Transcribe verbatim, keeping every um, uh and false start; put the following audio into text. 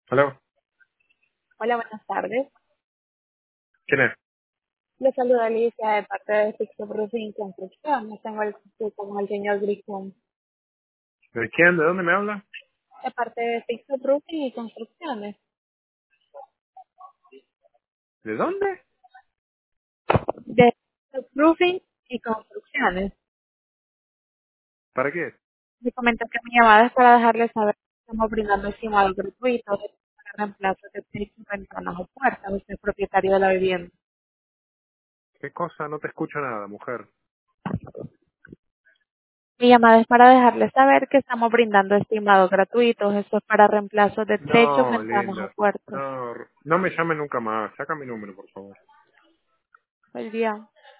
Aló, Hola, buenas tardes. ¿quién es? Les saluda Alicia de parte de Fixo Roofing Construcción. Me tengo el gusto con el señor Grisón. ¿De quién? ¿De dónde me habla? De parte de Fixo Roofing y Construcciones. ¿De dónde? De Fixo Roofing y Construcciones. ¿Para qué? Me comentó que mi llamada es para dejarles saber que estamos brindando estimado gratuito de para reemplazo de techo, ventanas o puertas. Usted es propietario de la vivienda. ¿Qué cosa? No te escucho nada, mujer. Mi llamada es para dejarles saber que estamos brindando estimados gratuitos. Esto es para reemplazo de techos, No, ventanas o linda. puertas. No, no me llames nunca más. Saca mi número, por favor. El día.